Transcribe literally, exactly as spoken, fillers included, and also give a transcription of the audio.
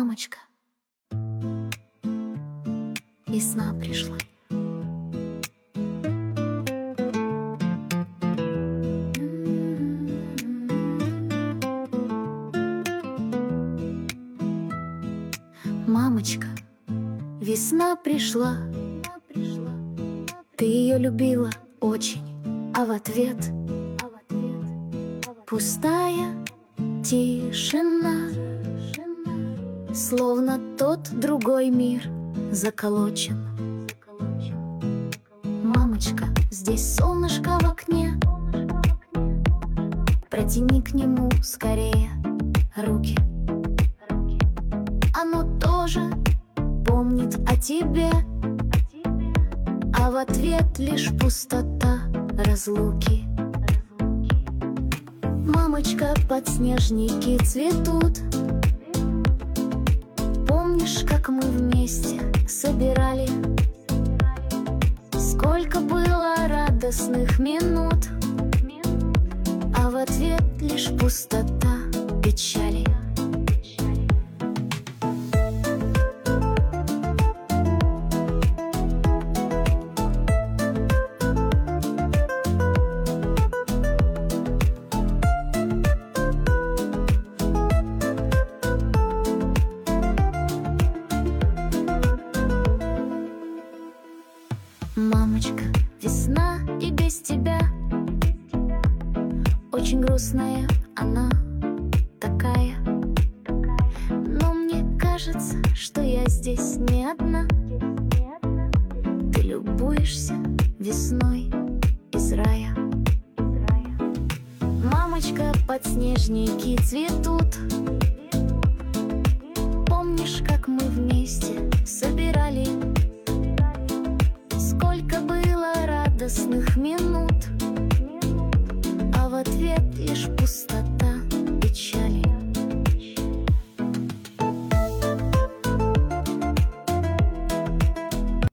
Мамочка, весна пришла. Мамочка, весна пришла. Ты ее любила очень, а в ответ пустая тишина. Словно тот другой мир заколочен. Мамочка, здесь солнышко в окне. Протяни к нему скорее руки. Оно тоже помнит о тебе, а в ответ лишь пустота разлуки. Мамочка, подснежники цветут. Помнишь, как мы вместе собирали? Сколько было радостных минут, а в ответ лишь пустота печали. Мамочка, весна и без тебя очень грустная она такая. Но мне кажется, что я здесь не одна. Ты любуешься весной из рая. Мамочка, подснежники цветут. Помнишь, как мы вместе собирали? Сколько было радостных минут, а в ответ лишь пустота.